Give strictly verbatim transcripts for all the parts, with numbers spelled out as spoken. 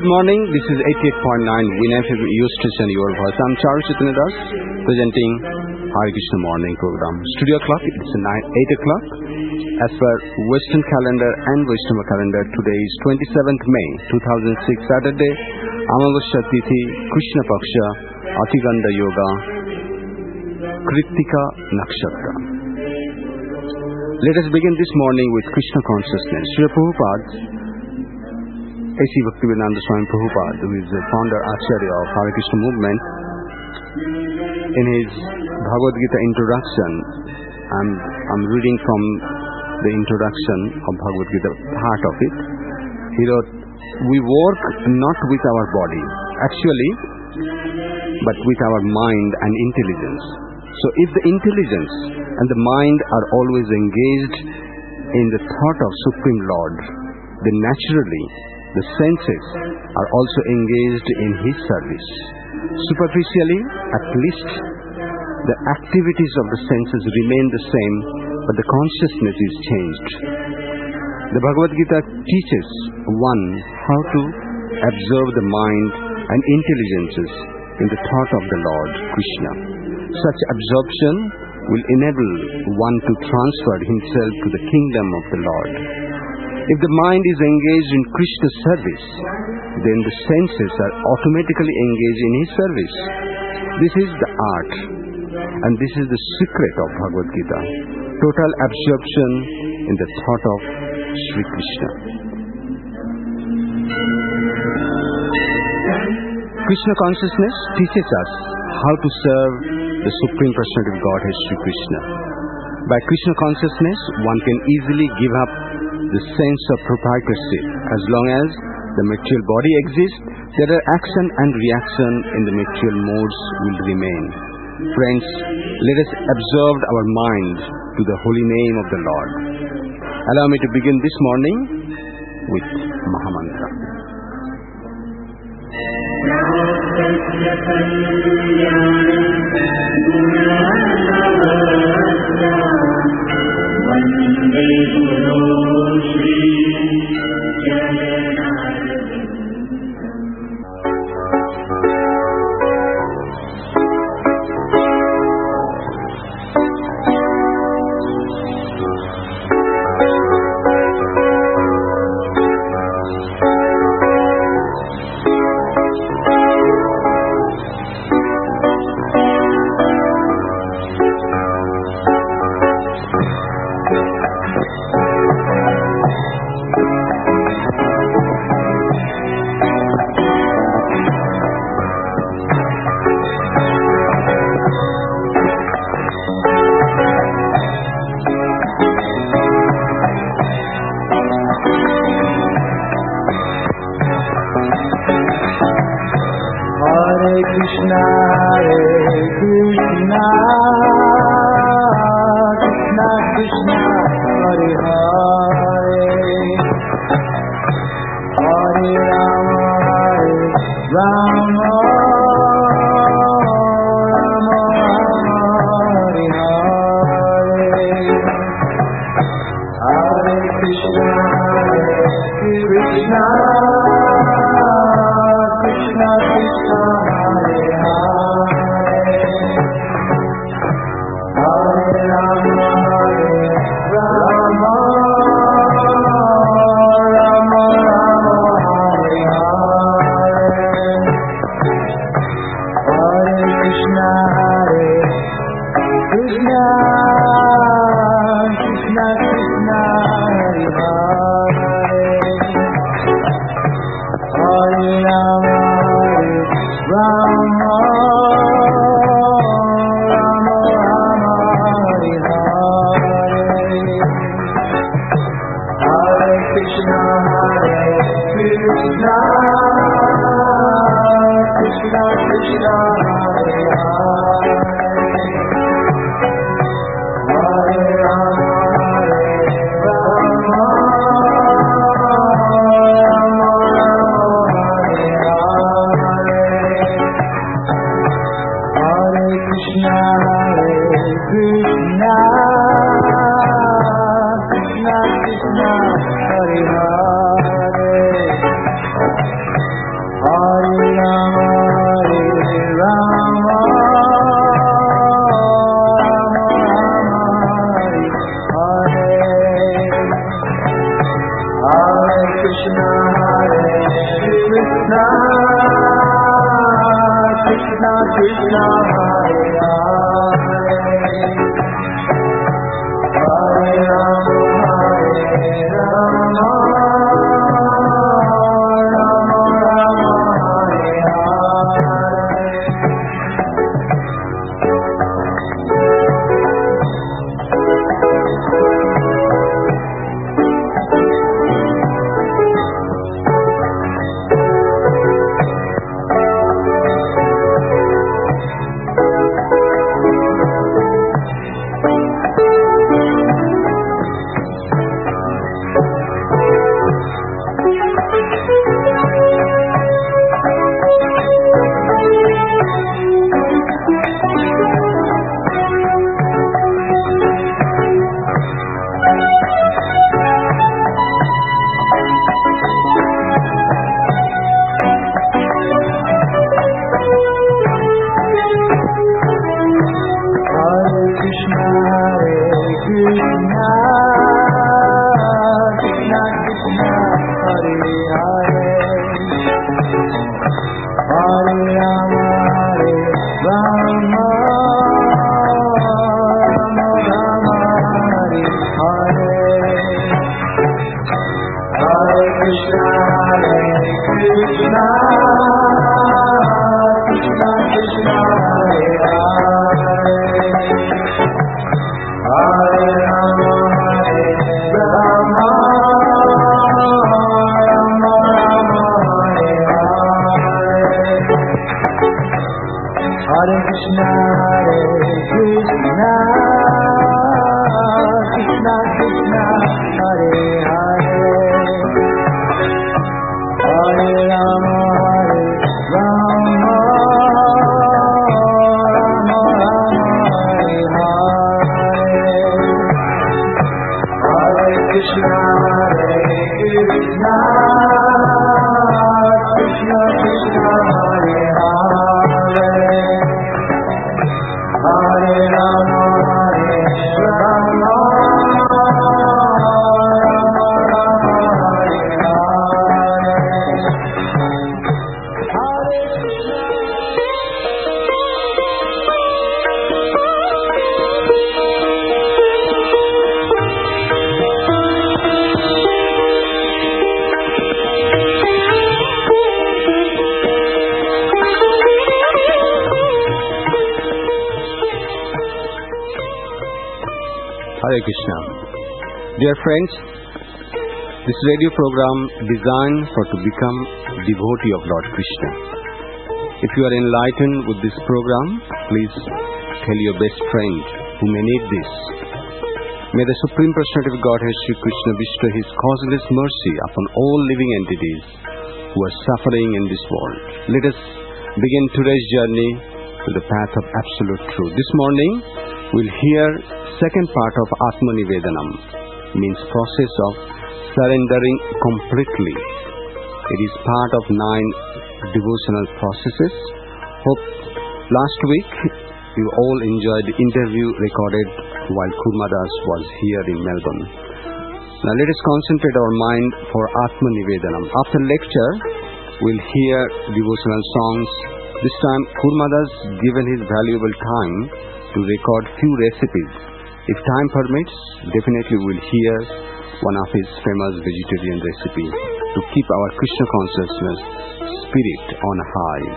Good morning, this is eighty-eight point nine Winner F M, your station, your voice. I'm Charles Chaitanya Das, presenting Hare Krishna morning program. Studio clock, it's eight o'clock. As per Western calendar and Vaishnava calendar, today is twenty-seventh May two thousand six, Saturday, Amavasya Tithi, Krishna Paksha, Atiganda Yoga, Kritika Nakshatra. Let us begin this morning with Krishna consciousness. Srila Prabhupada, A C Bhaktivedanta Swami Prabhupada, who is the founder Acharya of Hare Krishna movement, in his Bhagavad Gita introduction, I'm, I'm reading from the introduction of Bhagavad Gita, part of it. He wrote, "We work not with our body, actually, but with our mind and intelligence. So if the intelligence and the mind are always engaged in the thought of Supreme Lord, then naturally the senses are also engaged in His service. Superficially, at least, the activities of the senses remain the same, but the consciousness is changed. The Bhagavad Gita teaches one how to observe the mind and intelligences in the thought of the Lord Krishna. Such absorption will enable one to transfer himself to the kingdom of the Lord. If the mind is engaged in Krishna's service, then the senses are automatically engaged in His service. This is the art, and this is the secret of Bhagavad Gita. Total absorption in the thought of Sri Krishna. Krishna consciousness teaches us how to serve the Supreme Personality of Godhead, Sri Krishna. By Krishna consciousness, one can easily give up the sense of proprietorship. As long as the material body exists, there are action and reaction in the material modes will remain. Friends, let us observe our mind to the holy name of the Lord. Allow me to begin this morning with Mahamantra. Krishna, Hare Krishna. Dear friends, this radio program designed for to become devotee of Lord Krishna. If you are enlightened with this program, please tell your best friend who may need this. May the Supreme Personality of Godhead Sri Krishna bestow His causeless mercy upon all living entities who are suffering in this world. Let us begin today's journey to the path of absolute truth. This morning, we'll hear second part of Atma Nivedanam, means process of surrendering completely. It is part of nine devotional processes. Hope last week you all enjoyed the interview recorded while Kurmadas was here in Melbourne. Now let us concentrate our mind for Atma Nivedanam. After lecture, we'll hear devotional songs. This time Kurmadas given his valuable time to record few recipes. If time permits, definitely we'll hear one of his famous vegetarian recipe to keep our Krishna consciousness spirit on high.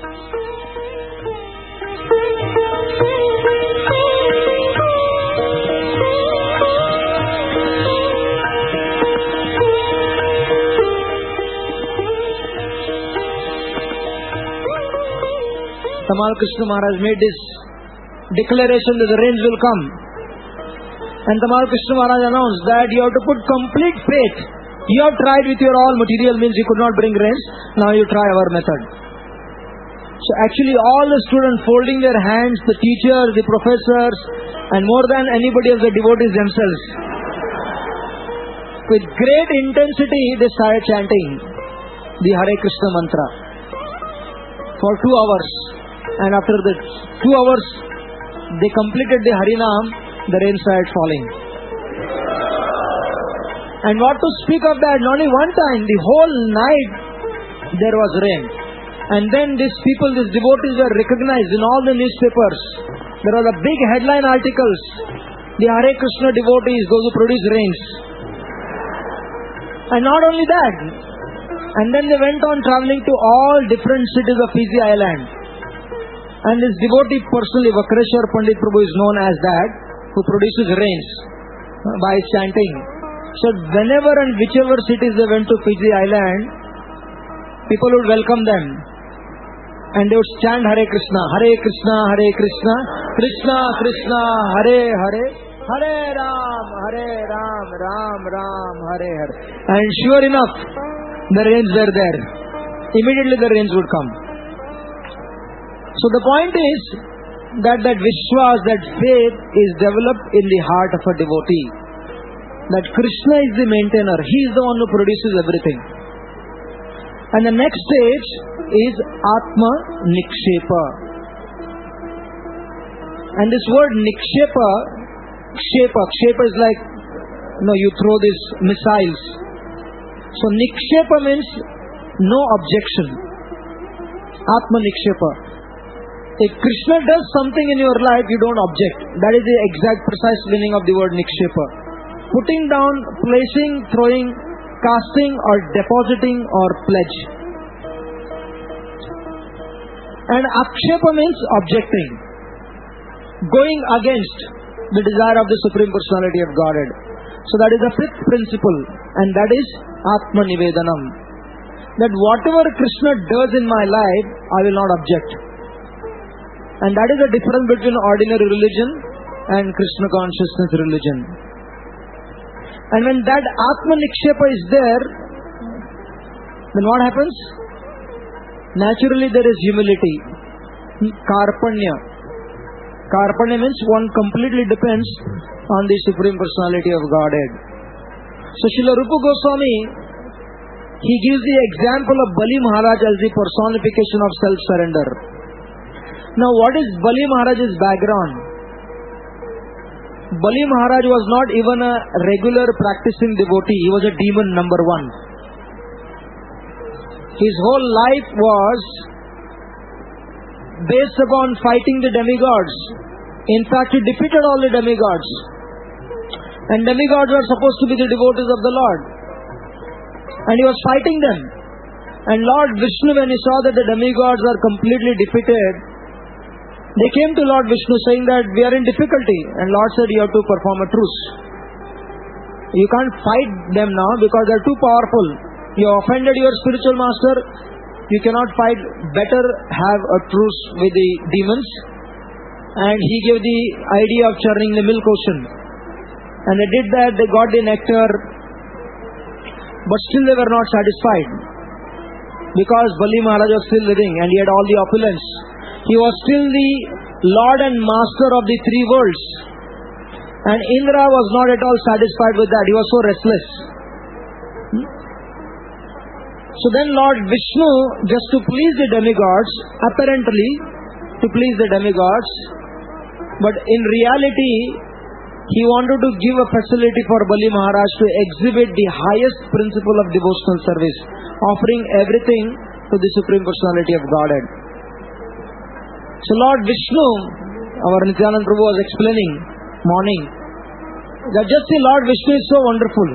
Tamal Krishna Maharaj made this declaration that the rains will come. And Tamal Krishna Maharaj announced that you have to put complete faith. You have tried with your all material means you could not bring rains. Now you try our method. So actually all the students folding their hands, the teachers, the professors, and more than anybody of the devotees themselves, with great intensity they started chanting the Hare Krishna mantra for two hours. And after the two hours they completed the Harinam, the rain started falling. And what to speak of that, not only one time, the whole night there was rain. And then these people, these devotees were recognized in all the newspapers. There are the big headline articles. The Hare Krishna devotees, those who produce rains. And not only that. And then they went on traveling to all different cities of Fiji Island. And this devotee personally, Vakreshwar Pandit Prabhu, is known as that, who produces rains by chanting. So whenever and whichever cities they went to Fiji Island, people would welcome them. And they would chant Hare Krishna, Hare Krishna, Hare Krishna, Krishna Krishna, Hare Hare, Hare Ram, Hare Ram, Ram Ram, Hare Hare. And sure enough, the rains were there. Immediately the rains would come. So the point is that that Vishwas, that faith is developed in the heart of a devotee. That Krishna is the maintainer. He is the one who produces everything. And the next stage is Atma Nikshepa. And this word Nikshepa, Kshepa, Kshepa is like, you know, you throw these missiles. So Nikshepa means no objection. Atma Nikshepa. If Krishna does something in your life, you don't object. That is the exact precise meaning of the word Nikshepa. Putting down, placing, throwing, casting or depositing or pledge. And Akshepa means objecting. Going against the desire of the Supreme Personality of Godhead. So that is the fifth principle. And that is Atma Nivedanam. That whatever Krishna does in my life, I will not object. And that is the difference between ordinary religion and Krishna consciousness religion. And when that Atma Nikshepa is there, then what happens? Naturally there is humility. Karpanya. Karpanya means one completely depends on the Supreme Personality of Godhead. So Srila Rupa Goswami, he gives the example of Bali Maharaj as the personification of self-surrender. Now what is Bali Maharaj's background? Bali Maharaj was not even a regular practicing devotee. He was a demon number one. His whole life was based upon fighting the demigods. In fact, he defeated all the demigods. And demigods are supposed to be the devotees of the Lord. And he was fighting them. And Lord Vishnu, when he saw that the demigods are completely defeated, they came to Lord Vishnu saying that we are in difficulty. And Lord said, you have to perform a truce. You can't fight them now because they are too powerful. You offended your spiritual master. You cannot fight. Better have a truce with the demons. And he gave the idea of churning the milk ocean. And they did that. They got the nectar. But still they were not satisfied. Because Bali Maharaj was still living and he had all the opulence. He was still the Lord and Master of the three worlds. And Indra was not at all satisfied with that. He was so restless. Hmm? So then Lord Vishnu, just to please the demigods, apparently to please the demigods, but in reality, he wanted to give a facility for Bali Maharaj to exhibit the highest principle of devotional service, offering everything to the Supreme Personality of Godhead. So Lord Vishnu, our Nityananda Prabhu was explaining morning, that just see Lord Vishnu is so wonderful,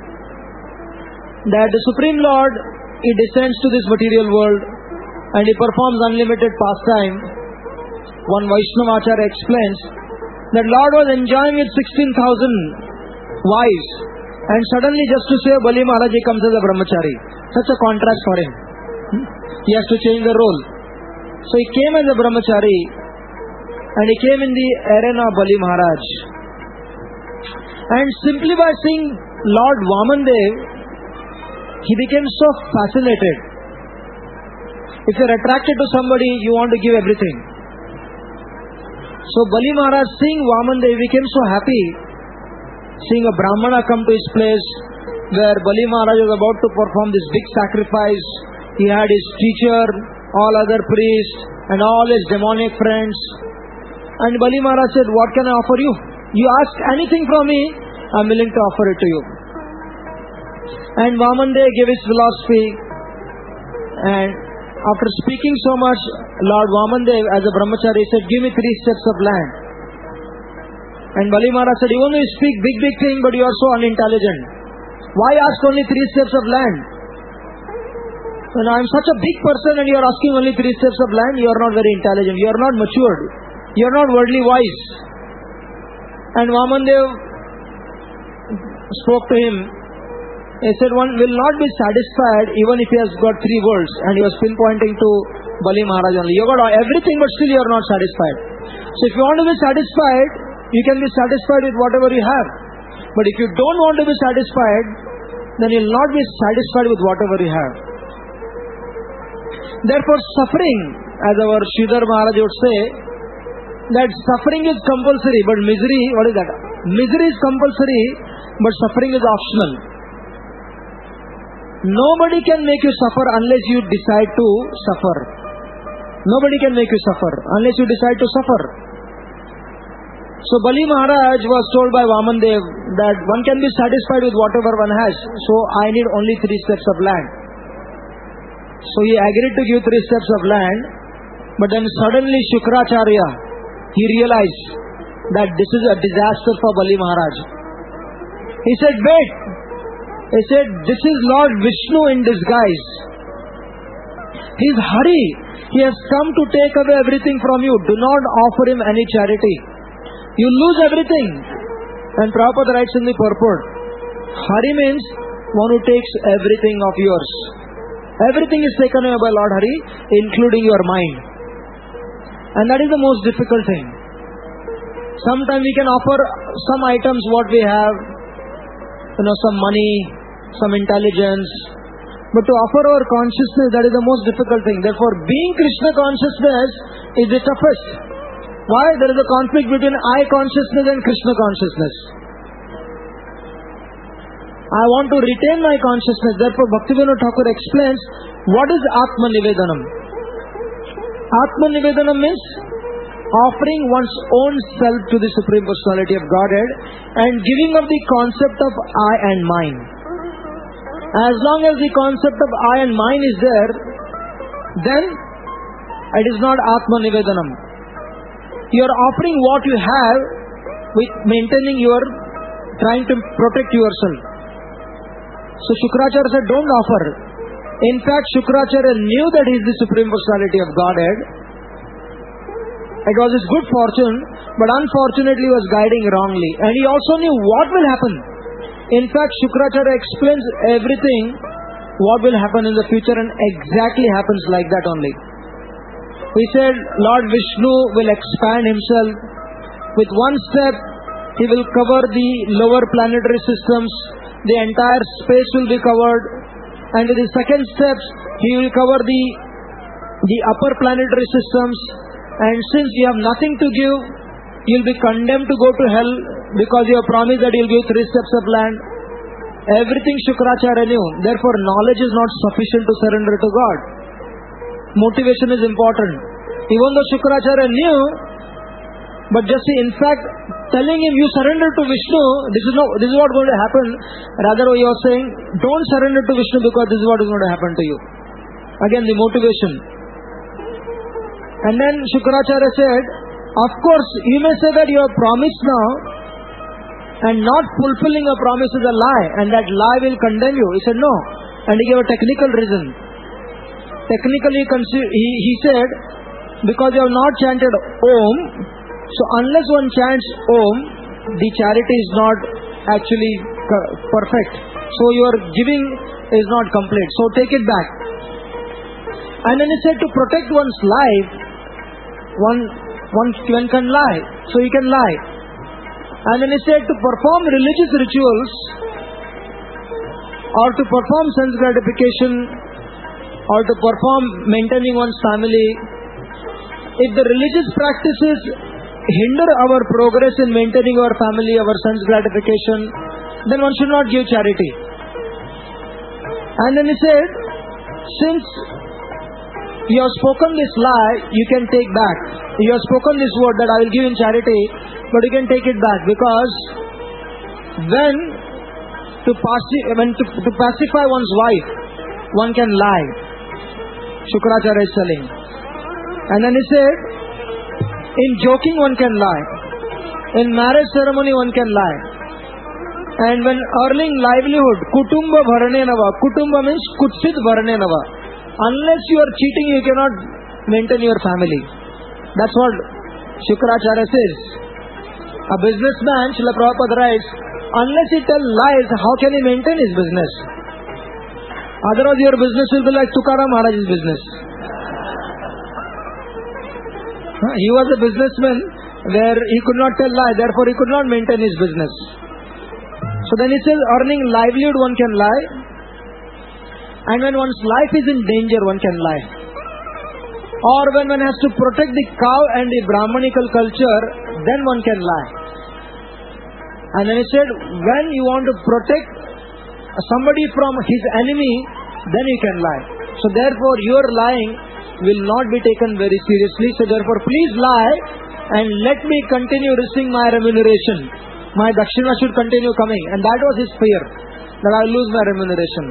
that the Supreme Lord, he descends to this material world and he performs unlimited pastime. One Vaishnavacharya explains that Lord was enjoying with sixteen thousand wives and suddenly just to save Bali Maharaj he comes as a brahmachari. Such a contrast for him. He has to change the role. So he came as a brahmachari and he came in the arena of Bali Maharaj. And simply by seeing Lord Vamandev, he became so fascinated. If you are attracted to somebody, you want to give everything. So Bali Maharaj, seeing Vamandev, became so happy, seeing a Brahmana come to his place, where Bali Maharaj was about to perform this big sacrifice. He had his teacher, all other priests, and all his demonic friends. And Bali Maharaj said, what can I offer you? You ask anything from me, I am willing to offer it to you. And Vamandev gave his philosophy, and after speaking so much, Lord Vamandev as a brahmachari said, give me three steps of land. And Bali Maharaj said, even though you speak big, big thing, but you are so unintelligent. Why ask only three steps of land? When I am such a big person and you are asking only three steps of land, you are not very intelligent. You are not matured. You are not worldly wise. And Vamandev spoke to him. He said, one will not be satisfied even if he has got three worlds. And he was pinpointing to Bali Maharaj only. You got everything but still you are not satisfied. So if you want to be satisfied, you can be satisfied with whatever you have. But if you don't want to be satisfied, then you will not be satisfied with whatever you have. Therefore, suffering, as our Sridhar Maharaj would say, that suffering is compulsory, but misery, what is that? Misery is compulsory, but suffering is optional. Nobody can make you suffer unless you decide to suffer. Nobody can make you suffer unless you decide to suffer. So Bali Maharaj was told by Vamandev that one can be satisfied with whatever one has. So I need only three steps of land. So he agreed to give three steps of land. But then suddenly Shukracharya, he realized that this is a disaster for Bali Maharaj. He said, wait. He said, this is Lord Vishnu in disguise. He is Hari. He has come to take away everything from you. Do not offer him any charity. You lose everything. And Prabhupada writes in the purport, Hari means one who takes everything of yours. Everything is taken away by Lord Hari, including your mind. And that is the most difficult thing. Sometimes we can offer some items what we have, you know, some money, some intelligence. But to offer our consciousness, that is the most difficult thing. Therefore, being Krishna consciousness is the toughest. Why? There is a conflict between I consciousness and Krishna consciousness. I want to retain my consciousness. Therefore, Bhaktivinoda Thakur explains what is Atma Nivedanam. Atma Nivedanam means offering one's own self to the Supreme Personality of Godhead and giving up the concept of I and mine. As long as the concept of I and mine is there, then it is not Atma Nivedanam. You are offering what you have with maintaining your, trying to protect yourself. So Shukracharya said, don't offer. In fact, Shukracharya knew that he is the Supreme Personality of Godhead. It was his good fortune, but unfortunately he was guiding wrongly. And he also knew what will happen. In fact, Shukracharya explains everything, what will happen in the future, and exactly happens like that only. He said, Lord Vishnu will expand himself. With one step, he will cover the lower planetary systems. The entire space will be covered. And with the second step, he will cover the, the upper planetary systems. And since you have nothing to give, you will be condemned to go to hell because you have promised that you will give three steps of land. Everything Shukracharya knew. Therefore, knowledge is not sufficient to surrender to God. Motivation is important. Even though Shukracharya knew, but just in fact, telling him you surrender to Vishnu, this is, not, this is what is going to happen. Rather, you are saying, don't surrender to Vishnu because this is what is going to happen to you. Again, the motivation. And then Shukracharya said, of course, you may say that you have promised now, and not fulfilling a promise is a lie, and that lie will condemn you. He said, no. And he gave a technical reason. Technically, he, he said, because you have not chanted Om, so unless one chants Om, the charity is not actually perfect. So your giving is not complete. So take it back. And then he said to protect one's life, one, one, one can lie. So he can lie. And then he said to perform religious rituals or to perform sense gratification or to perform maintaining one's family. If the religious practices hinder our progress in maintaining our family, our sense gratification, then one should not give charity. And then he said, since you have spoken this lie, you can take back. You have spoken this word that I will give in charity, but you can take it back, because when to, paci- when to, to pacify one's wife, one can lie. Shukracharya is telling. And then he said, in joking one can lie. In marriage ceremony one can lie. And when earning livelihood, kutumba bharane nava. Kutumba means kutsit bharane nava. Unless you are cheating, you cannot maintain your family. That's what Shukracharya says. A businessman, Srila Prabhupada writes, unless he tells lies, how can he maintain his business? Otherwise your business will be like Tukaram Maharaj's business. He was a businessman where he could not tell lie, therefore he could not maintain his business. So then he says, earning livelihood one can lie, and when one's life is in danger one can lie. Or when one has to protect the cow and the Brahmanical culture, then one can lie. And then he said, when you want to protect somebody from his enemy, then you can lie. So therefore your lying will not be taken very seriously. So therefore please lie and let me continue receiving my remuneration. My dakshina should continue coming. And that was his fear, that I will lose my remuneration.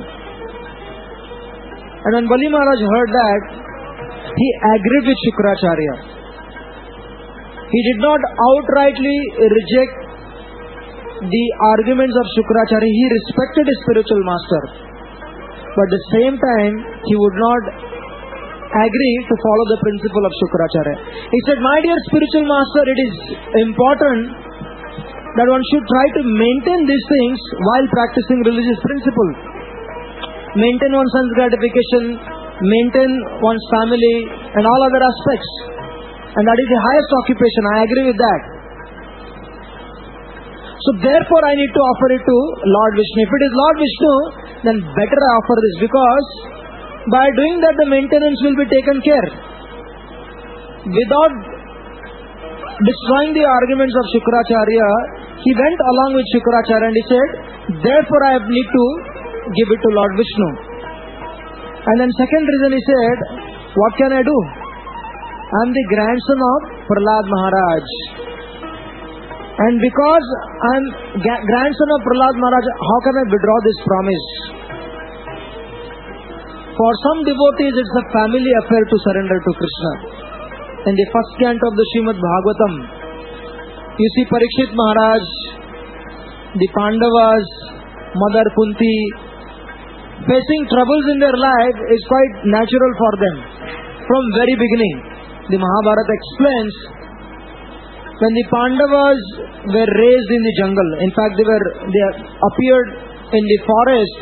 And when Bali Maharaj heard that, he agreed with Shukracharya. He did not outrightly reject the arguments of Shukracharya. He respected his spiritual master. But at the same time, he would not agree to follow the principle of Shukracharya. He said, my dear spiritual master, it is important that one should try to maintain these things while practicing religious principle. Maintain one's sense gratification, maintain one's family and all other aspects. And that is the highest occupation. I agree with that. So therefore I need to offer it to Lord Vishnu. If it is Lord Vishnu, then better I offer this, because by doing that the maintenance will be taken care. Without destroying the arguments of Shukracharya, he went along with Shukracharya and he said, therefore I need to give it to Lord Vishnu. And then second reason he said, what can I do? I am the grandson of Prahlad Maharaj. And because I am ga- grandson of Prahlad Maharaj, how can I withdraw this promise? For some devotees, it's a family affair to surrender to Krishna. In the first canto of the Srimad Bhagavatam, you see Parikshit Maharaj, the Pandavas, Mother Kunti, facing troubles in their life is quite natural for them. From very beginning, the Mahabharata explains, when the Pandavas were raised in the jungle, in fact they were they appeared in the forest.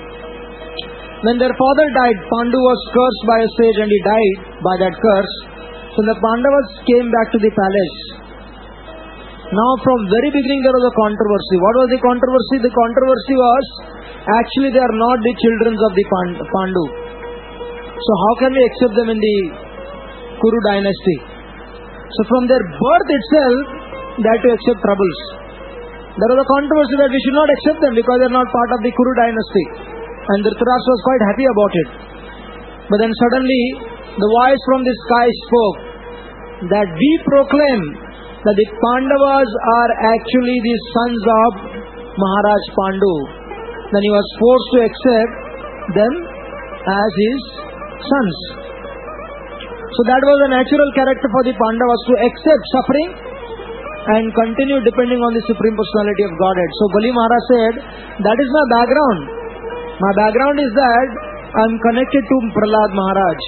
When their father died, Pandu was cursed by a sage and he died by that curse. So the Pandavas came back to the palace. Now from very beginning there was a controversy. What was the controversy? The controversy was, actually they are not the children of the Pandu. So how can we accept them in the Kuru dynasty? So from their birth itself, they had to accept troubles. There was a controversy that we should not accept them because they are not part of the Kuru dynasty. And Dhritarashtra was quite happy about it. But then suddenly, the voice from the sky spoke that we proclaim that the Pandavas are actually the sons of Maharaj Pandu. Then he was forced to accept them as his sons. So that was a natural character for the Pandavas, to accept suffering and continue depending on the Supreme Personality of Godhead. So Bali Maharaj said, that is my background. My background is that I am connected to Prahlad Maharaj.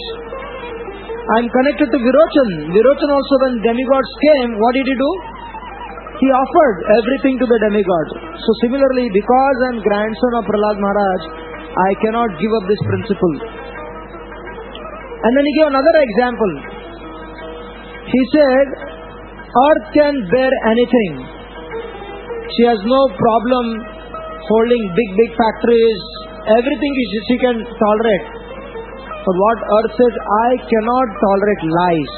I am connected to Virochan. Virochan also, when demigods came, what did he do? He offered everything to the demigod. So similarly, because I am grandson of Prahlad Maharaj, I cannot give up this principle. And then he gave another example. He said, earth can bear anything. She has no problem holding big, big factories. Everything she can tolerate. But what earth says, I cannot tolerate lies.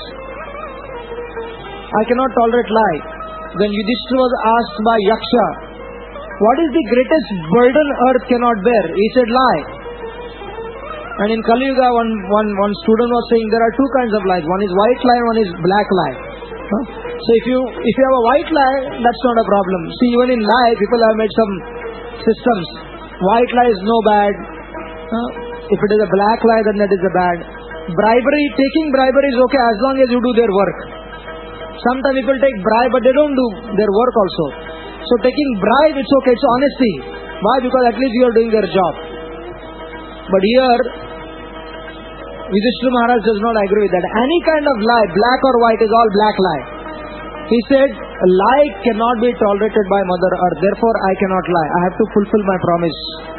I cannot tolerate lie. When Yudhishthira was asked by Yaksha, what is the greatest burden earth cannot bear? He said, lie. And in Kali Yuga, one, one, one student was saying there are two kinds of lies. One is white lie, one is black lie. Huh? So if you if you have a white lie, that's not a problem. See, even in lie, people have made some systems. White lie is no bad. Huh? If it is a black lie, then that is a bad. bribery, taking bribery is okay as long as you do their work. Sometimes people take bribe but they don't do their work also. So taking bribe, it's okay, it's honesty. Why? Because at least you are doing their job. But here, Yudhishthira Maharaj does not agree with that. Any kind of lie, black or white, is all black lie. He said, a lie cannot be tolerated by Mother Earth. Therefore, I cannot lie. I have to fulfill my promise.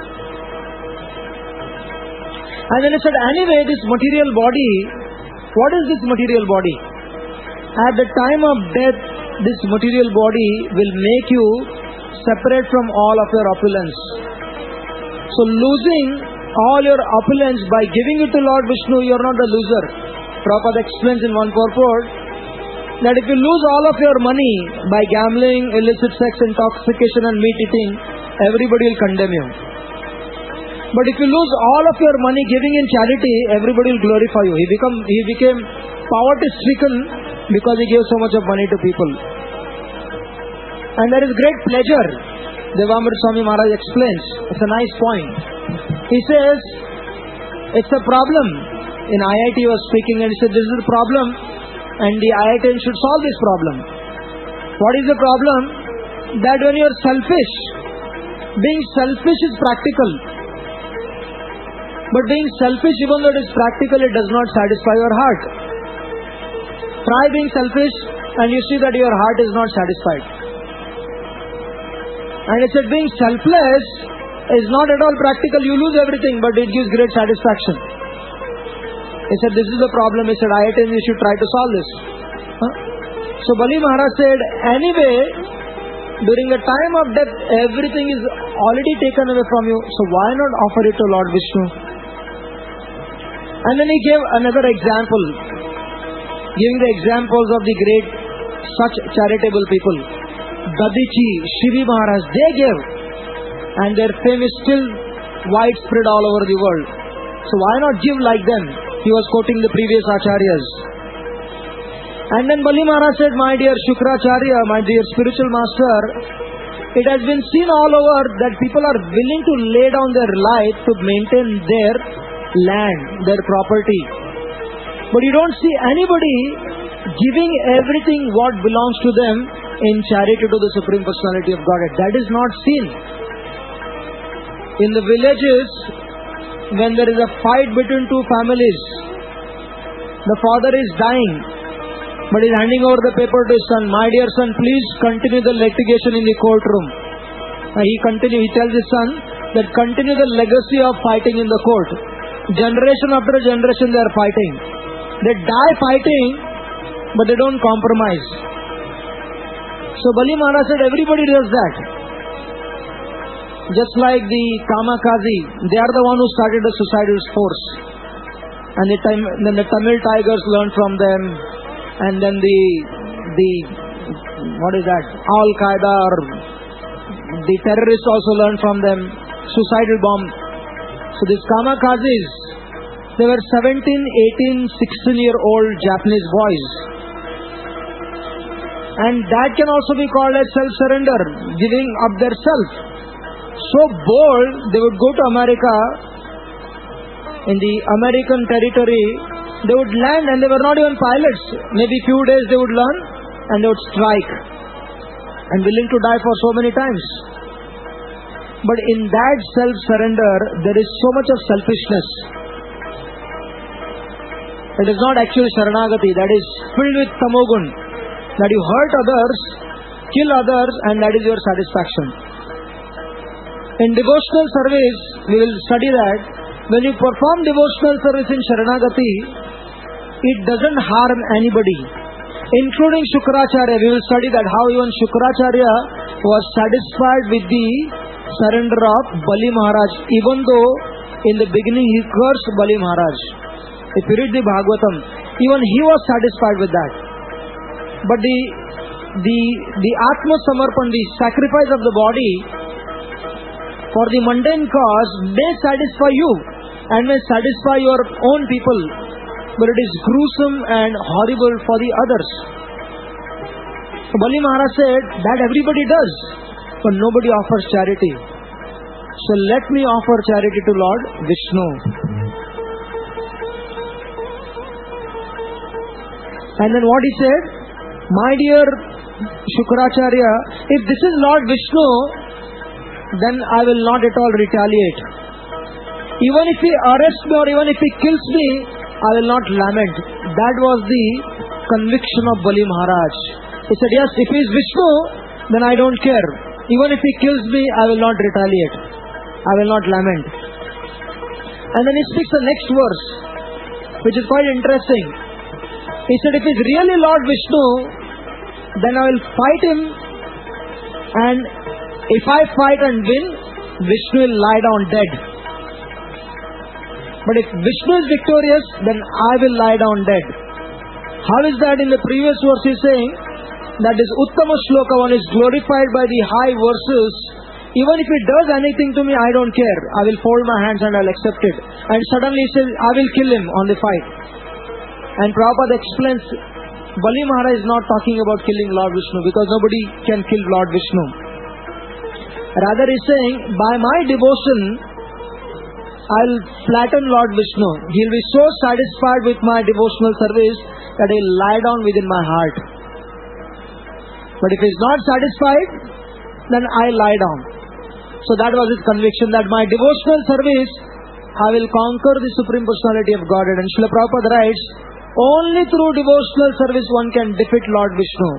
And then he said, anyway, this material body, what is this material body? At the time of death, this material body will make you separate from all of your opulence. So losing all your opulence by giving it to Lord Vishnu, you are not a loser. Prabhupada explains in one purport that if you lose all of your money by gambling, illicit sex, intoxication and meat eating, everybody will condemn you. But if you lose all of your money giving in charity, everybody will glorify you. He become he became poverty-stricken because he gave so much of money to people. And there is great pleasure. Devamrita Swami Maharaj explains. It's a nice point. He says, it's a problem. In I I T he was speaking and he said, this is a problem and the I I T should solve this problem. What is the problem? That when you are selfish, being selfish is practical. But being selfish, even though it is practical, it does not satisfy your heart. Try being selfish and you see that your heart is not satisfied. And it said being selfless is not at all practical. You lose everything, but it gives great satisfaction. He said this is the problem. He said I I T you should try to solve this. Huh? So Bali Maharaj said, anyway, during the time of death, everything is already taken away from you. So why not offer it to Lord Vishnu? And then he gave another example, giving the examples of the great such charitable people. Dadichi, Shivi Maharaj, they gave, and their fame is still widespread all over the world. So why not give like them? He was quoting the previous acharyas. And then Bali Maharaj said, my dear Shukracharya, my dear spiritual master, it has been seen all over that people are willing to lay down their life to maintain their land, their property. But you don't see anybody giving everything what belongs to them in charity to the Supreme Personality of Godhead. That is not seen. In the villages, when there is a fight between two families, the father is dying, but he is handing over the paper to his son. My dear son, please continue the litigation in the courtroom. And he continue. He tells his son that continue the legacy of fighting in the court. Generation after generation they are fighting. They die fighting, but they don't compromise. So Bali Maharaj said everybody does that. Just like the Kamakazi, they are the one who started the suicidal force. And the time, then the Tamil Tigers learned from them. And then the, the what is that, Al-Qaeda or the terrorists also learned from them. Suicidal bomb. So these Kamakazis, they were seventeen, eighteen, sixteen year old Japanese boys. And that can also be called as self-surrender, giving up their self. So bold, they would go to America, in the American territory, they would land and they were not even pilots. Maybe few days they would learn and they would strike. And willing to die for so many times. But in that self-surrender, there is so much of selfishness. It is not actually Sharanagati, that is filled with tamogun. That you hurt others, kill others, and that is your satisfaction. In devotional service, we will study that when you perform devotional service in Sharanagati, it doesn't harm anybody. Including Shukracharya, we will study that how even Shukracharya was satisfied with the surrender of Bali Maharaj, even though in the beginning he cursed Bali Maharaj. If you read the Bhagavatam, even he was satisfied with that. But the the the Atma Samarpan, the sacrifice of the body for the mundane cause may satisfy you and may satisfy your own people, but it is gruesome and horrible for the others. So Bali Maharaj said that everybody does, but nobody offers charity. So let me offer charity to Lord Vishnu. And then what he said? My dear Shukracharya, if this is Lord Vishnu, then I will not at all retaliate. Even if he arrests me or even if he kills me, I will not lament. That was the conviction of Bali Maharaj. He said, yes, if he is Vishnu, then I don't care. Even if he kills me, I will not retaliate. I will not lament. And then he speaks the next verse, which is quite interesting. He said, if he is really Lord Vishnu, then I will fight him, and if I fight and win, Vishnu will lie down dead. But if Vishnu is victorious, then I will lie down dead. How is that? In the previous verse he is saying that this Uttama Shloka, one is glorified by the high verses. Even if he does anything to me, I don't care. I will fold my hands and I will accept it. And suddenly he says, I will kill him on the fight. And Prabhupada explains, Bali Maharaj is not talking about killing Lord Vishnu, because nobody can kill Lord Vishnu. Rather he is saying, by my devotion, I will flatten Lord Vishnu. He will be so satisfied with my devotional service that he will lie down within my heart. But if he is not satisfied, then I lie down. So that was his conviction, that my devotional service, I will conquer the Supreme Personality of Godhead. And Srila Prabhupada writes, only through devotional service one can defeat Lord Vishnu.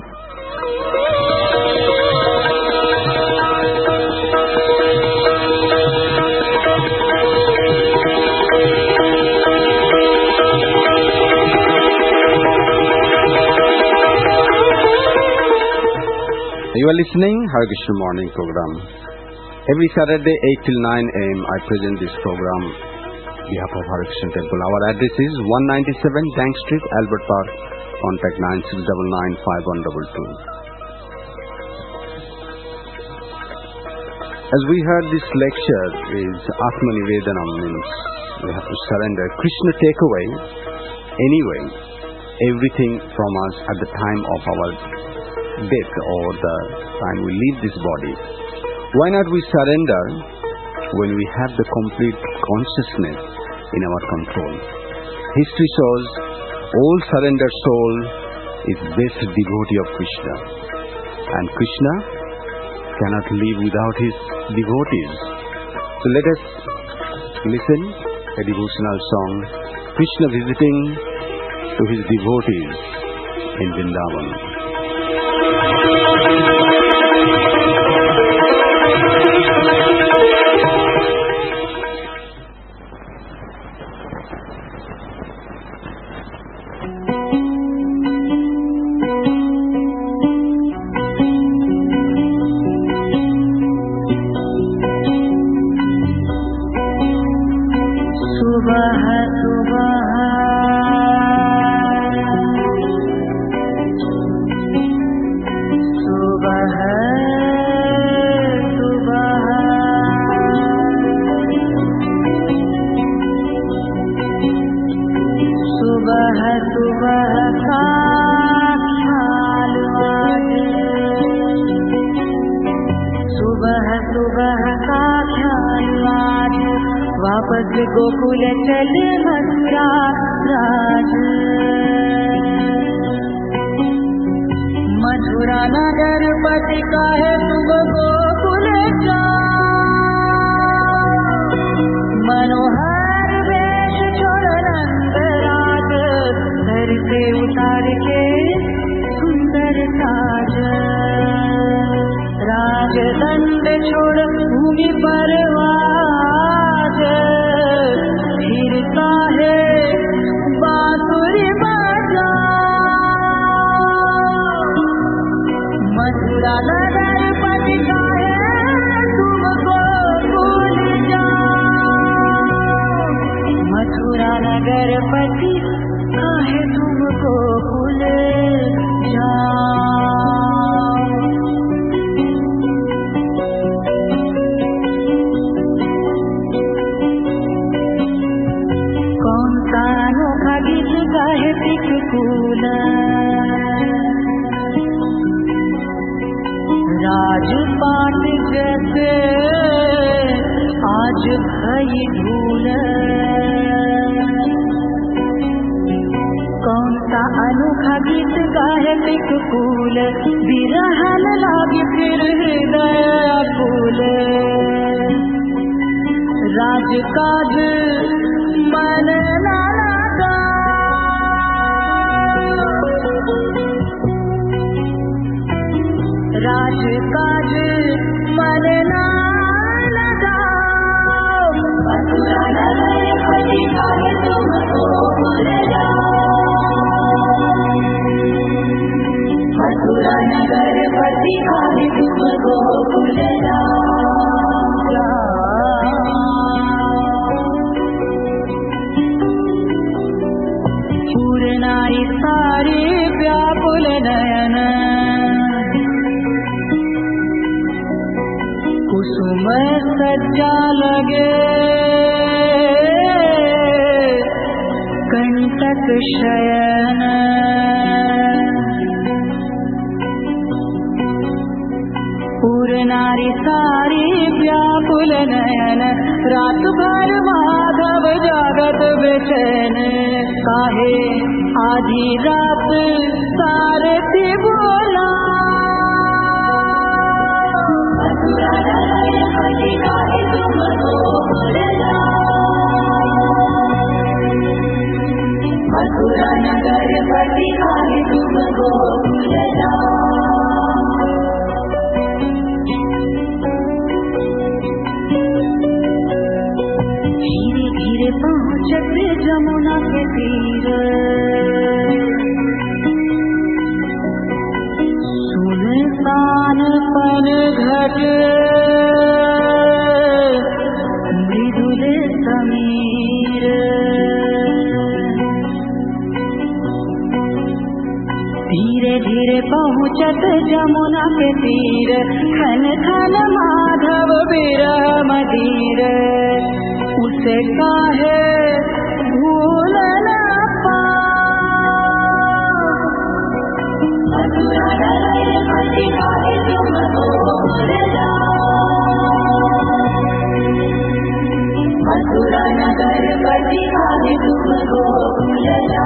You are listening Hare Krishna Morning Program. Every Saturday eight till nine a m I present this program on behalf of Hare Krishna Temple. Our address is one ninety-seven Dank Street, Albert Park. Contact nine six nine nine five one two two. As we heard, this lecture is Atma Nivedanam, means we have to surrender. Krishna take away anyway everything from us at the time of our death or the time we leave this body. Why not we surrender when we have the complete consciousness in our control? History shows all surrendered soul is best devotee of Krishna, and Krishna cannot live without his devotees. So let us listen a devotional song, Krishna visiting to his devotees in Vrindavan. Gokul चल मथुरा राज मथुरा नगर पति काहे तुम गोकुल मनोहर वेश छोड़ रंग राज घर से उतार के सुंदर साज राजदंड छोड़ भूमि पर गणपति काहे तुमको भूल कौन सा अनोखा गीत गाए पिकूल राजपाट जैसे आज भई धूल कौन सा अनोखा गीत गाहे तिक कूल बिरहन लागे फिर हृदय फूल राज काज मन ना लगा राज काज मन ना लगा मथुरा नगर पति काहे तुमको भूल मथुरा नगर पति काहे तुमको भूल पूर्णाई सारी व्याकुल नयन कुसुम सज्जा लगे कंटक शयन पूर्णारी सारी व्याकुल नयन रात भर माधव जागत बेचैन काहे आधी रात सारथी बोला मथुरा नगर पति काहे तुमको भूल मथुरा नगर पति काहे तुमको भूल धीरे धीरे पहुँचत जमुना के तीर सुनसान पन घट मृदुल समीर धीरे धीरे पहुँचत जमुना के तीर खन खन माधव विरह मदीर उसे काहे भूल न पा मथुरा नगर पति काहे तुमको भूल मथुरा नगर पति काहे तुमको भूल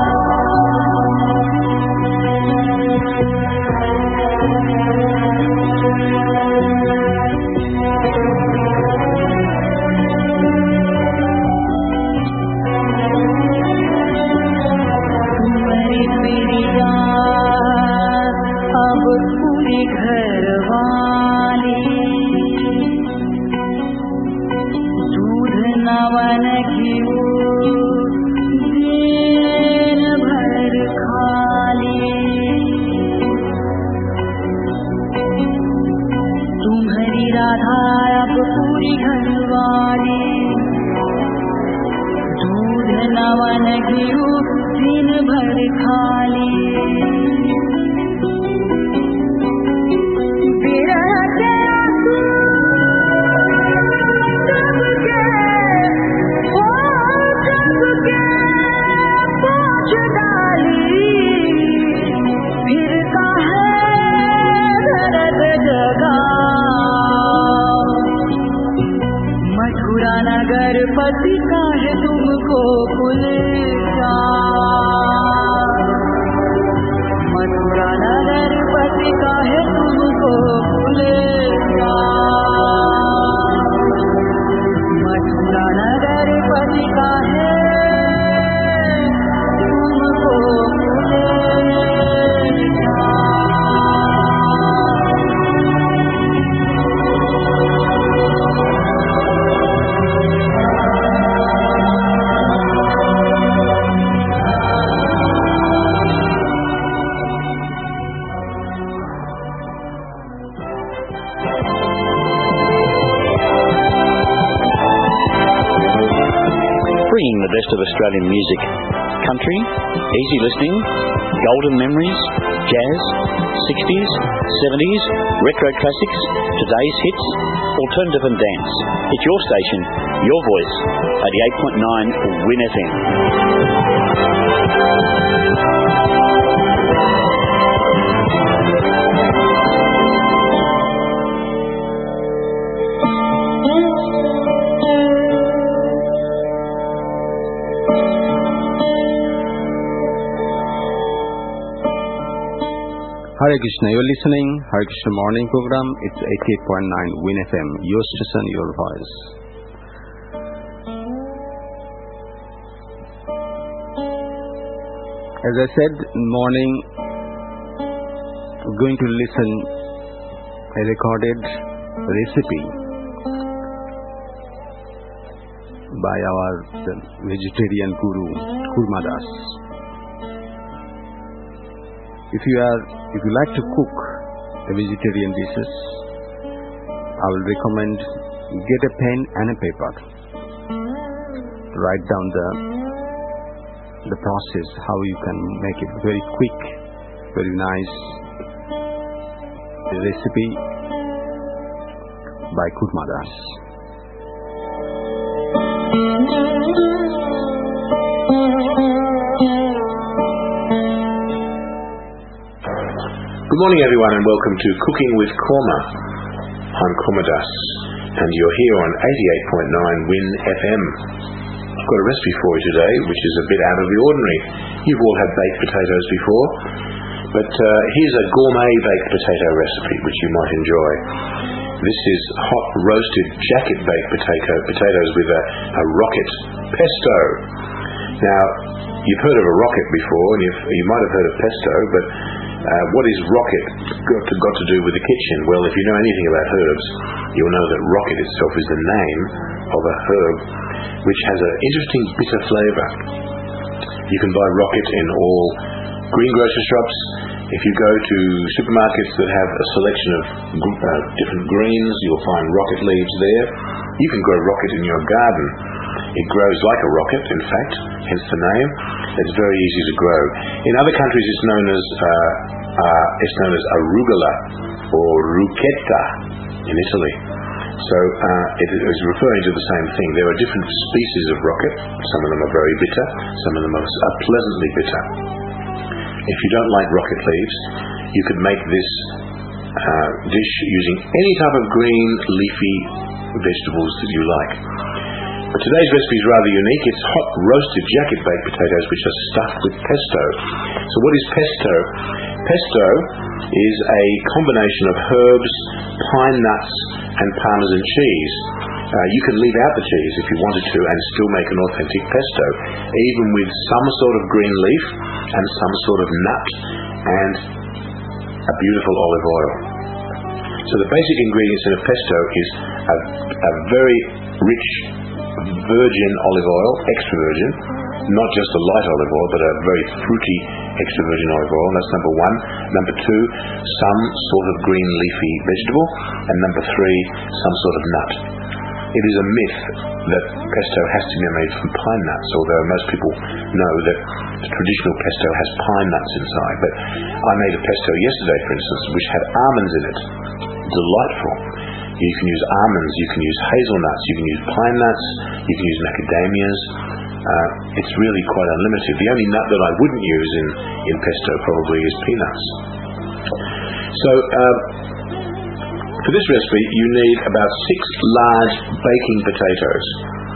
The best of Australian music, country, easy listening, golden memories, jazz, sixties, seventies, retro classics, today's hits, alternative and dance. It's your station, your voice, eighty-eight point nine Win F M. Hare Krishna, you are listening Hare Krishna morning program. It's eighty-eight point nine Win F M, your station, your voice. As I said, morning, we're going to listen a recorded recipe by our the vegetarian guru Kurmadas. If you are, if you like to cook a vegetarian dishes, I will recommend get a pen and a paper. Write down the the process, how you can make it very quick, very nice recipe by Kurmadas. Good morning everyone and welcome to Cooking with Korma. I'm Kurmadas and you're here on eighty-eight point nine Win F M. I've got a recipe for you today which is a bit out of the ordinary. You've all had baked potatoes before, but uh, here's a gourmet baked potato recipe which you might enjoy. This is hot roasted jacket baked potato potatoes with a, a rocket pesto. Now, you've heard of a rocket before and you've, you might have heard of pesto, but uh, what is rocket got to, got to do with the kitchen? Well, if you know anything about herbs, you'll know that rocket itself is the name of a herb which has an interesting bitter flavour. You can buy rocket in all greengrocer shops. If you go to supermarkets that have a selection of uh, different greens, you'll find rocket leaves there. You can grow rocket in your garden. It grows like a rocket, in fact, hence the name. It's very easy to grow. In other countries, it's known as uh, uh, it's known as arugula or ruchetta in Italy. So uh, it is referring to the same thing. There are different species of rocket. Some of them are very bitter. Some of them are, are pleasantly bitter. If you don't like rocket leaves, you could make this uh, dish using any type of green leafy vegetables that you like. But today's recipe is rather unique. It's hot roasted jacket baked potatoes which are stuffed with pesto. So what is pesto? Pesto is a combination of herbs, pine nuts and Parmesan cheese. Uh, you can leave out the cheese if you wanted to and still make an authentic pesto, even with some sort of green leaf and some sort of nut and a beautiful olive oil. So the basic ingredients in a pesto is a, a very rich virgin olive oil, extra virgin, not just a light olive oil, but a very fruity extra virgin olive oil. That's number one. Number two, some sort of green leafy vegetable. And number three, some sort of nut. It is a myth that pesto has to be made from pine nuts, although most people know that the traditional pesto has pine nuts inside. But I made a pesto yesterday, for instance, which had almonds in it. Delightful. You can use almonds, you can use hazelnuts, you can use pine nuts, you can use macadamias. Uh, it's really quite unlimited. The only nut that I wouldn't use in, in pesto probably is peanuts. So, uh, for this recipe, you need about six large baking potatoes.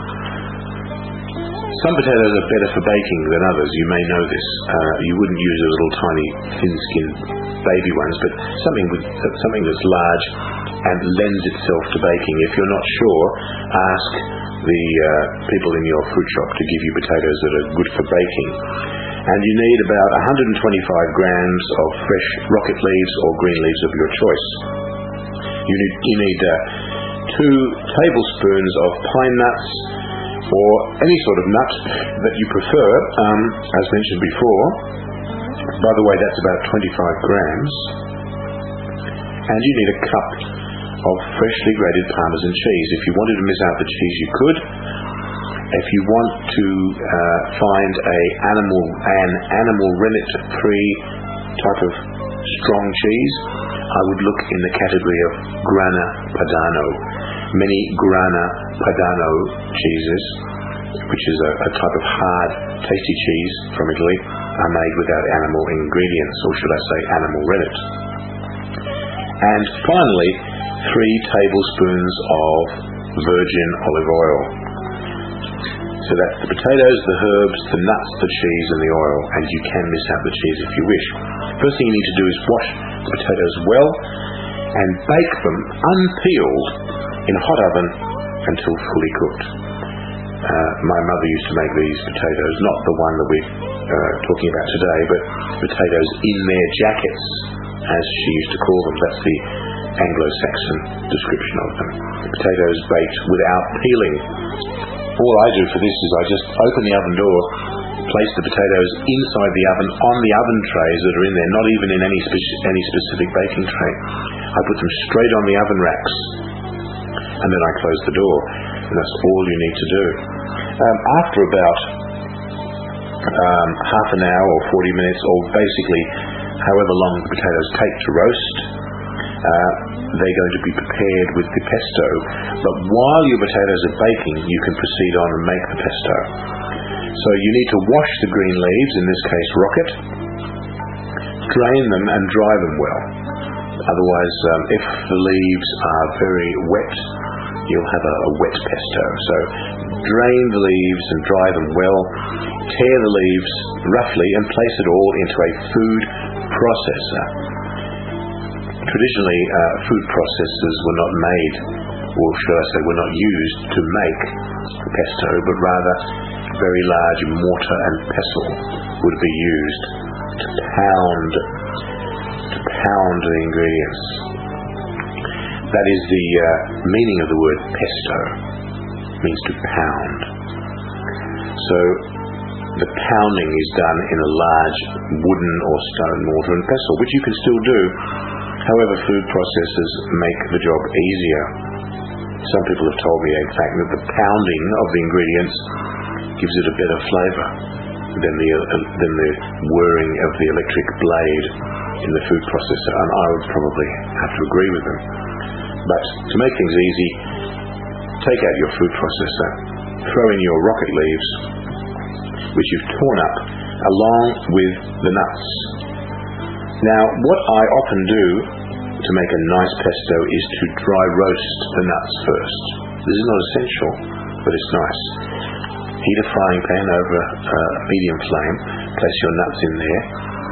Some potatoes are better for baking than others. You may know this. Uh, you wouldn't use the little tiny thin-skinned baby ones, but something with something that's large and lends itself to baking. If you're not sure, ask the uh, people in your fruit shop to give you potatoes that are good for baking. And you need about one hundred twenty-five grams of fresh rocket leaves or green leaves of your choice. You need, you need uh, two tablespoons of pine nuts or any sort of nut that you prefer, um, as mentioned before. By the way, that's about twenty-five grams. And you need a cup of freshly grated Parmesan cheese. If you wanted to miss out the cheese, you could. If you want to uh, find a animal an animal rennet-free type of strong cheese, I would look in the category of Grana Padano. Many Grana Padano cheeses, which is a, a type of hard, tasty cheese from Italy, are made without animal ingredients, or should I say animal rennet. And finally, three tablespoons of virgin olive oil. So So that's the potatoes, the herbs, the nuts, the cheese and the oil, and you can miss out the cheese if you wish. First thing you need to do is wash the potatoes well and bake them unpeeled in a hot oven until fully cooked. Uh, my mother used to make these potatoes, not the one that we're uh, talking about today, but potatoes in their jackets, as she used to call them. That's the Anglo-Saxon description of them. Potatoes baked without peeling. All I do for this is I just open the oven door, place the potatoes inside the oven on the oven trays that are in there, not even in any, spe- any specific baking tray. I put them straight on the oven racks, and then I close the door, and that's all you need to do. Um, after about um, half an hour or forty minutes, or basically however long the potatoes take to roast, uh, they're going to be prepared with the pesto. But while your potatoes are baking, you can proceed on and make the pesto. So you need to wash the green leaves, in this case rocket, drain them and dry them well. Otherwise, um, if the leaves are very wet, you'll have a, a wet pesto. So drain the leaves and dry them well, tear the leaves roughly and place it all into a food processor. Traditionally, uh, food processors were not made, or should I say were not used to make pesto, but rather very large mortar and pestle would be used to pound to pound the ingredients. That is the uh, meaning of the word pesto. It means to pound. So the pounding is done in a large wooden or stone mortar and pestle, which you can still do. However, food processors make the job easier. Some people have told me, in fact, that the pounding of the ingredients gives it a better flavour than the uh, than the whirring of the electric blade in the food processor, and I would probably have to agree with them. But to make things easy, take out your food processor, throw in your rocket leaves, which you've torn up, along with the nuts. Now, what I often do to make a nice pesto is to dry roast the nuts first. This is not essential, but it's nice. Heat a frying pan over a medium flame, place your nuts in there,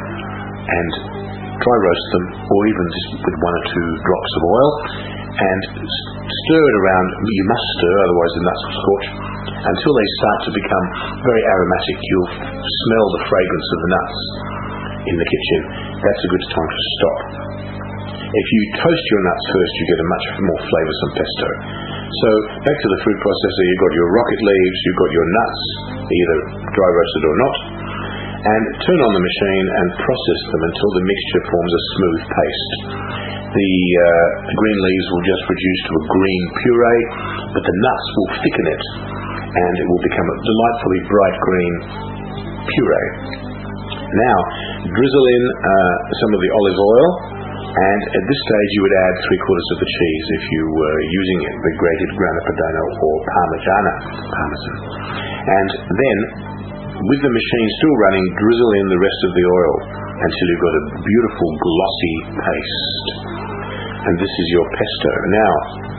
and dry roast them, or even just with one or two drops of oil, and stir it around. You must stir, otherwise the nuts will scorch, until they start to become very aromatic. You'll smell the fragrance of the nuts in the kitchen. That's a good time to stop. If you toast your nuts first, you get a much more flavoursome pesto. So back to the food processor, you've got your rocket leaves, you've got your nuts, either dry roasted or not, and turn on the machine and process them until the mixture forms a smooth paste. The uh, green leaves will just reduce to a green puree, but the nuts will thicken it, and it will become a delightfully bright green puree. Now, drizzle in uh, some of the olive oil, and at this stage you would add three quarters of the cheese if you were using it, the grated Grana Padano or Parmigiana Parmesan. And then, with the machine still running, drizzle in the rest of the oil until you've got a beautiful glossy paste. And this is your pesto. Now,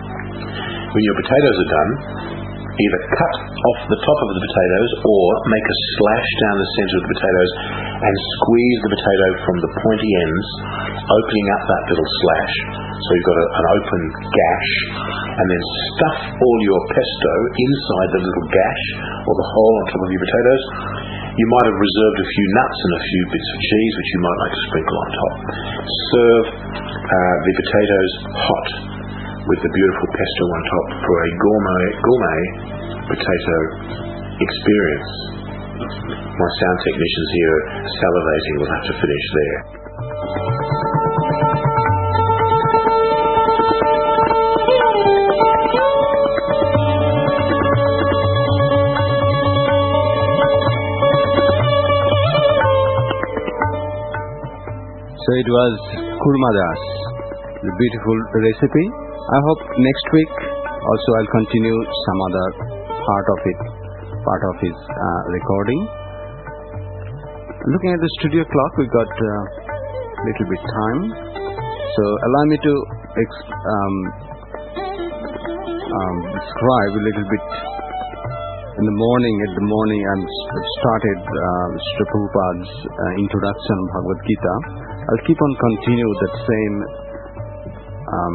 when your potatoes are done, either cut off the top of the potatoes or make a slash down the centre of the potatoes and squeeze the potato from the pointy ends, opening up that little slash. So you've got a, an open gash, and then stuff all your pesto inside the little gash or the hole on top of your potatoes. You might have reserved a few nuts and a few bits of cheese which you might like to sprinkle on top. Serve uh, the potatoes hot with the beautiful pesto on top for a gourmet, gourmet potato experience. My sound technicians here are salivating. We'll have to finish there. So it was Kurmadas, the beautiful recipe. I hope next week also I'll continue some other part of it, part of his uh, recording. Looking at the studio clock, we got a uh, little bit time, so allow me to ex- um, um, describe a little bit in the morning, at the morning, I started uh, Srila Prabhupada's uh, introduction of Bhagavad Gita. I'll keep on continue that same um,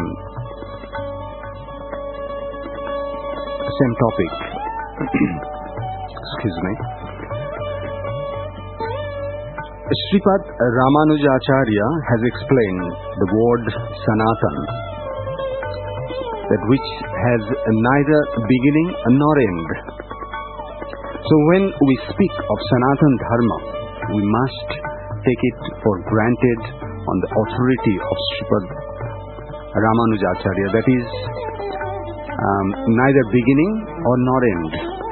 same topic. Excuse me. Sripad Ramanujacharya has explained the word Sanatan, that which has neither beginning nor end. So when we speak of Sanatan Dharma, we must take it for granted on the authority of Sripad Ramanujacharya, that is um, neither beginning or nor end.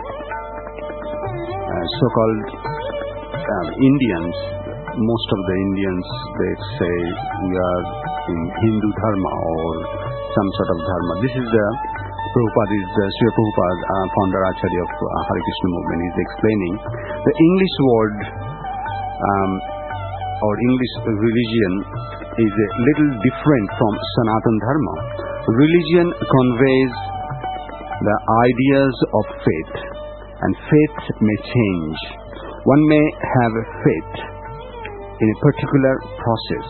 Uh, so-called uh, Indians, most of the Indians, they say we are in Hindu Dharma or some sort of Dharma. This is the Prabhupada is uh, Srila Prabhupada, uh, founder Acharya of uh, Hare Krishna movement, is explaining the English word um, or English religion is a little different from Sanatan Dharma. Religion conveys the ideas of faith, and faith may change. One may have a faith in a particular process,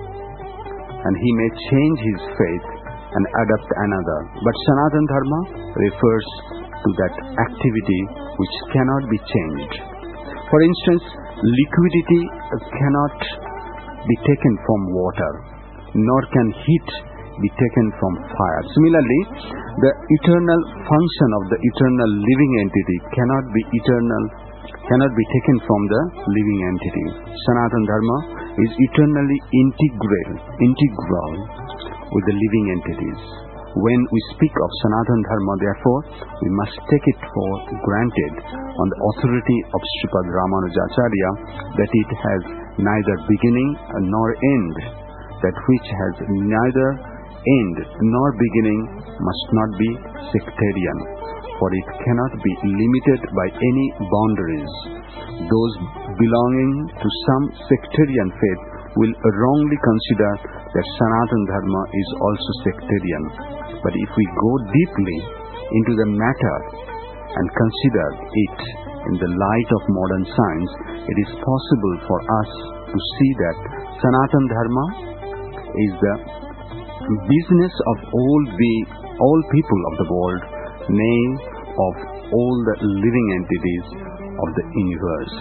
and he may change his faith and adopt another. But Sanatan Dharma refers to that activity which cannot be changed. For instance, liquidity cannot be taken from water, nor can heat be taken from fire. Similarly, the eternal function of the eternal living entity cannot be eternal, cannot be taken from the living entity. Sanatan Dharma is eternally integral, integral with the living entities. When we speak of Sanatan Dharma, therefore, we must take it for granted on the authority of Sripad Ramanujacharya that it has neither beginning nor end. That which has neither end nor beginning must not be sectarian, for it cannot be limited by any boundaries. Those belonging to some sectarian faith will wrongly consider that Sanatan Dharma is also sectarian. But if we go deeply into the matter and consider it in the light of modern science, it is possible for us to see that Sanatan Dharma is the business of all the all people of the world, nay, of all the living entities of the universe.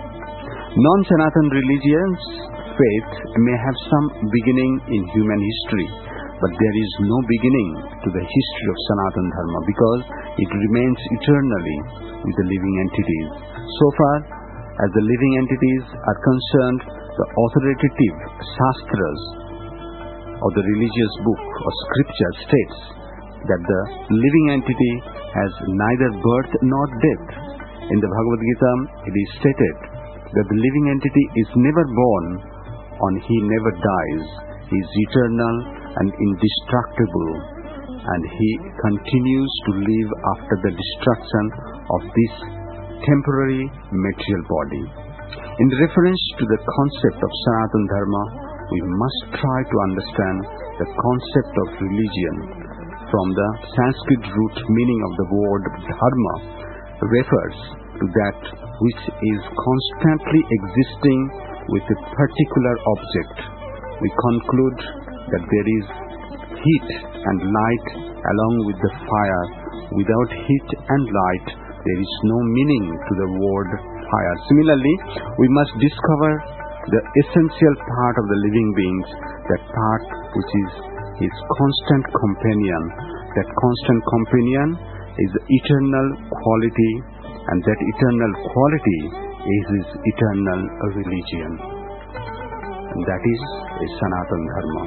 Non-Sanatan religions faith may have some beginning in human history, but there is no beginning to the history of Sanatan Dharma because it remains eternally with the living entities. So far as the living entities are concerned, the authoritative Shastras or the religious book or scripture states that the living entity has neither birth nor death. In the Bhagavad Gita, it is stated that the living entity is never born and he never dies. He is eternal and indestructible, and he continues to live after the destruction of this temporary material body. In reference to the concept of Sanatan Dharma, we must try to understand the concept of religion from the Sanskrit root meaning of the word dharma refers to that which is constantly existing with a particular object. We conclude that there is heat and light along with the fire. Without heat and light, there is no meaning to the word fire. Similarly, we must discover the essential part of the living beings, that part which is his constant companion. That constant companion is the eternal quality, and that eternal quality is his eternal religion. And that is a Sanatan Dharma.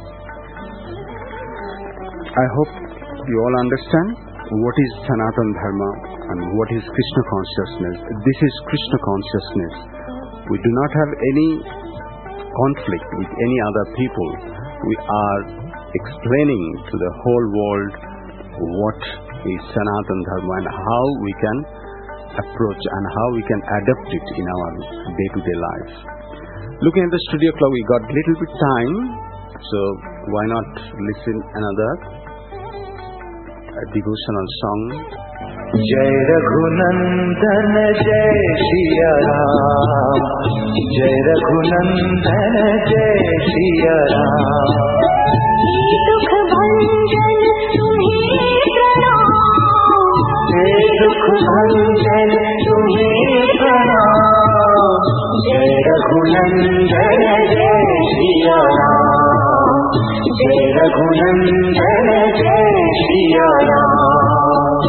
I hope you all understand what is Sanatan Dharma and what is Krishna consciousness. This is Krishna consciousness. We do not have any conflict with any other people. We are explaining to the whole world what is Sanatan Dharma and how we can approach and how we can adapt it in our day-to-day life. Looking at the studio clock, we got little bit time, so why not listen another a devotional song जय रघुनंदन जय सिया राम, जय रघुनंदन जय सिया राम। दुख भंजन तुम्हें प्रणाम, हे दुख भंजन तुम्हें प्रणाम। जय रघुनंदन जय सिया राम, जय रघुनंदन जय सिया राम।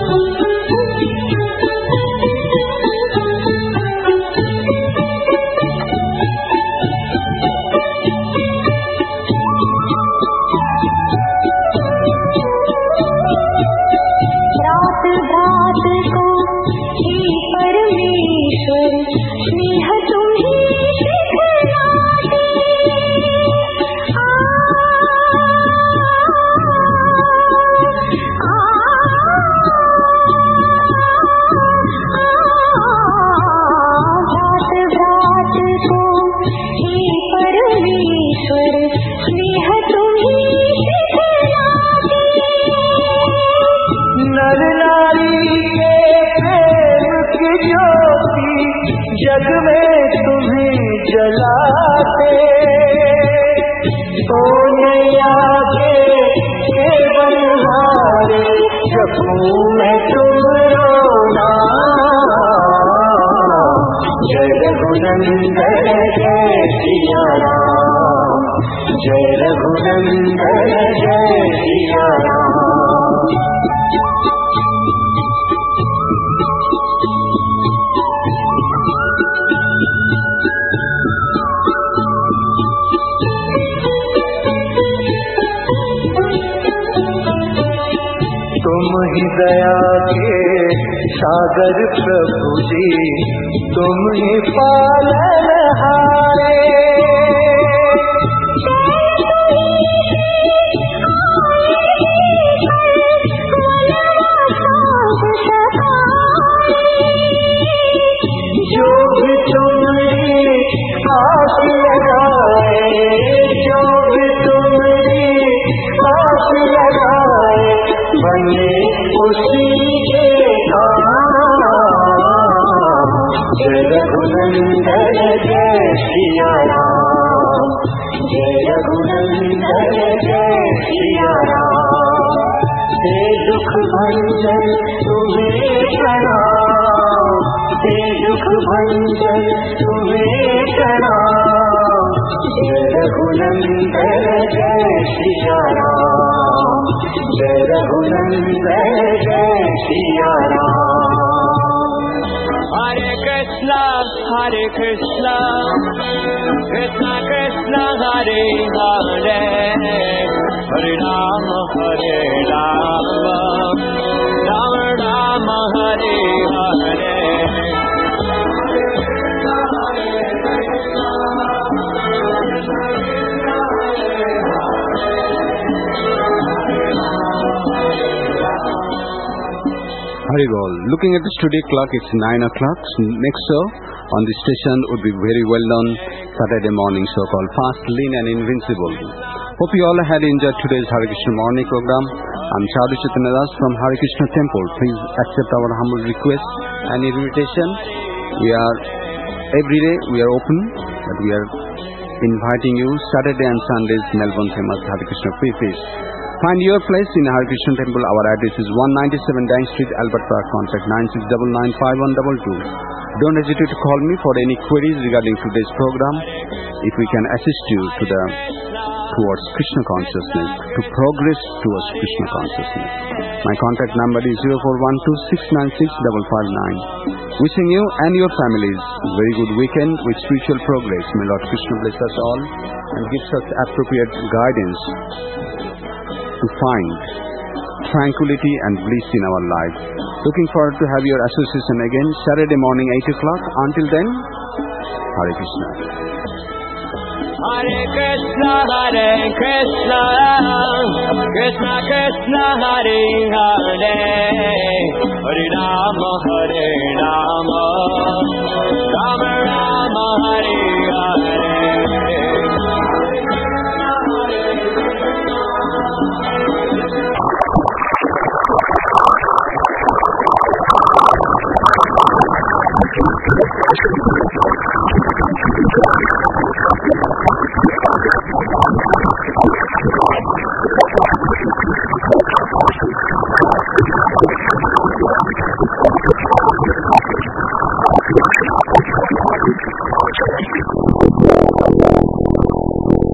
जग में तुम्हें जलाते, ओ नैया के बनहारे, जखूं में तुम रोना। जय रघुनंदन जय सिया राम, जय रघुनंदन जय सिया राम। तुम ही दया के सागर प्रभु जी, तुम ही पालनहारे। जो भी तुम्हारी आस लगाए, जो भी तुम्हारी आस लगाए, बने उसी के काम। जय रघुनंदन जय सिया राम, जय रघुनंदन जय सिया राम। हे दुख भंजन तुम्हें प्रणाम, हे दुख भंजन तुम्हें प्रणाम। जय रघुनंदन जय सिया राम, जय रघुनंदन जय सिया राम। हरे कृष्णा हरे कृष्णा, कृष्णा कृष्णा हरे हरे, हरे राम हरे Ram, Ram Ram Hare Hare. Hari Bol. Looking at the studio clock, it's nine o'clock. Next show on the station would be very well known Saturday morning show called Fast, Lean and Invincible. Hope you all had enjoyed today's Hare Krishna morning program. I'm Sadhu Chaitanya Das from Hare Krishna Temple. Please accept our humble request and invitation. We are every day we are open, but we are inviting you Saturday and Sundays Melbourne famous Hare Krishna free feast. Find your place in Hare Krishna Temple. Our address is one ninety-seven Dang Street, Albert Park. Contact nine six nine nine five one two two. Don't hesitate to call me for any queries regarding today's program. If we can assist you to the towards Krishna consciousness, to progress towards Krishna consciousness. My contact number is zero four one two six nine six five five nine. Wishing you and your families a very good weekend with spiritual progress. May Lord Krishna bless us all and give us appropriate guidance to find tranquility and bliss in our life. Looking forward to have your association again Saturday morning eight o'clock. Until then, Hare Krishna. Hare Krishna, Hare Krishna, Krishna Krishna, Hare Hare, Hare Rama, Hare Rama, Rama Rama, Hare Hare. Krishna.